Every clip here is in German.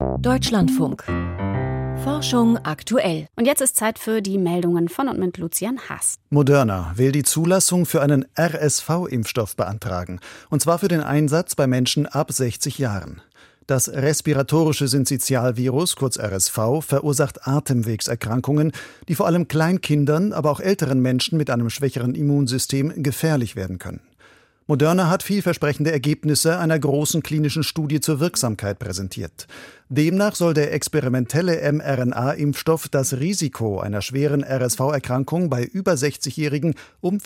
Deutschlandfunk. Forschung aktuell. Und jetzt ist Zeit für die Meldungen von und mit Lucian Haas. Moderna will die Zulassung für einen RSV-Impfstoff beantragen. Und zwar für den Einsatz bei Menschen ab 60 Jahren. Das respiratorische Synzytialvirus, kurz RSV, verursacht Atemwegserkrankungen, die vor allem Kleinkindern, aber auch älteren Menschen mit einem schwächeren Immunsystem gefährlich werden können. Moderna hat vielversprechende Ergebnisse einer großen klinischen Studie zur Wirksamkeit präsentiert. Demnach soll der experimentelle mRNA-Impfstoff das Risiko einer schweren RSV-Erkrankung bei über 60-Jährigen um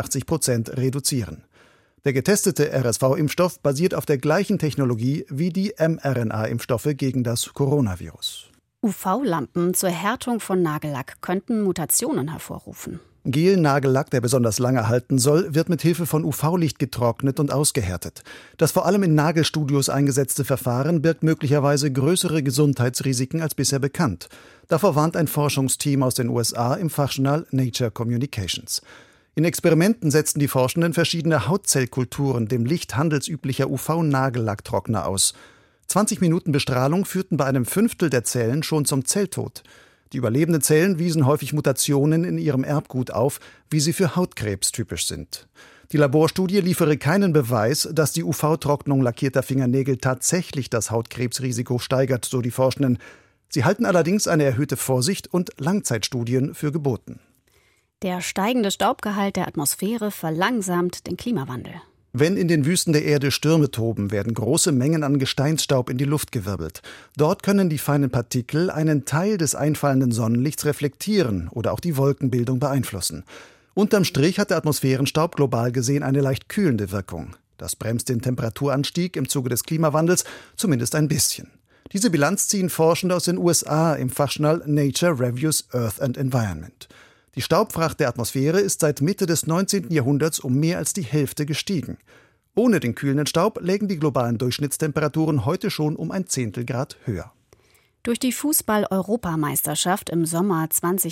84% reduzieren. Der getestete RSV-Impfstoff basiert auf der gleichen Technologie wie die mRNA-Impfstoffe gegen das Coronavirus. UV-Lampen zur Härtung von Nagellack könnten Mutationen hervorrufen. Gel-Nagellack, der besonders lange halten soll, wird mit Hilfe von UV-Licht getrocknet und ausgehärtet. Das vor allem in Nagelstudios eingesetzte Verfahren birgt möglicherweise größere Gesundheitsrisiken als bisher bekannt. Davor warnt ein Forschungsteam aus den USA im Fachjournal Nature Communications. In Experimenten setzten die Forschenden verschiedene Hautzellkulturen dem Licht handelsüblicher UV-Nagellacktrockner aus. 20 Minuten Bestrahlung führten bei einem Fünftel der Zellen schon zum Zelltod. Die überlebenden Zellen wiesen häufig Mutationen in ihrem Erbgut auf, wie sie für Hautkrebs typisch sind. Die Laborstudie liefere keinen Beweis, dass die UV-Trocknung lackierter Fingernägel tatsächlich das Hautkrebsrisiko steigert, so die Forschenden. Sie halten allerdings eine erhöhte Vorsicht und Langzeitstudien für geboten. Der steigende Staubgehalt der Atmosphäre verlangsamt den Klimawandel. Wenn in den Wüsten der Erde Stürme toben, werden große Mengen an Gesteinsstaub in die Luft gewirbelt. Dort können die feinen Partikel einen Teil des einfallenden Sonnenlichts reflektieren oder auch die Wolkenbildung beeinflussen. Unterm Strich hat der Atmosphärenstaub global gesehen eine leicht kühlende Wirkung. Das bremst den Temperaturanstieg im Zuge des Klimawandels zumindest ein bisschen. Diese Bilanz ziehen Forschende aus den USA im Fachjournal Nature Reviews Earth and Environment. Die Staubfracht der Atmosphäre ist seit Mitte des 19. Jahrhunderts um mehr als die Hälfte gestiegen. Ohne den kühlenden Staub lägen die globalen Durchschnittstemperaturen heute schon um 1/10 Grad höher. Durch die Fußball-Europameisterschaft im Sommer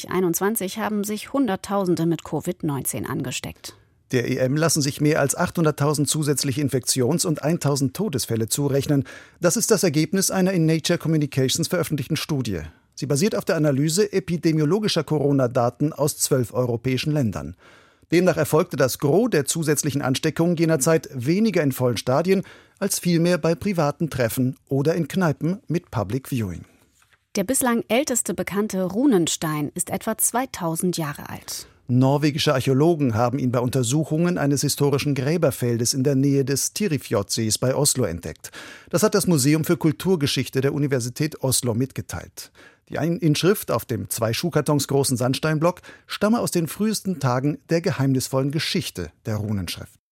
2021 haben sich Hunderttausende mit Covid-19 angesteckt. Der EM lassen sich mehr als 800.000 zusätzliche Infektions- und 1.000 Todesfälle zurechnen. Das ist das Ergebnis einer in Nature Communications veröffentlichten Studie. Sie basiert auf der Analyse epidemiologischer Corona-Daten aus 12 europäischen Ländern. Demnach erfolgte das Gros der zusätzlichen Ansteckungen jener Zeit weniger in vollen Stadien, als vielmehr bei privaten Treffen oder in Kneipen mit Public Viewing. Der bislang älteste bekannte Runenstein ist etwa 2000 Jahre alt. Norwegische Archäologen haben ihn bei Untersuchungen eines historischen Gräberfeldes in der Nähe des Tirifjordsees bei Oslo entdeckt. Das hat das Museum für Kulturgeschichte der Universität Oslo mitgeteilt. Die Inschrift auf dem 2 Schuhkartons großen Sandsteinblock stamme aus den frühesten Tagen der geheimnisvollen Geschichte der Runenschrift.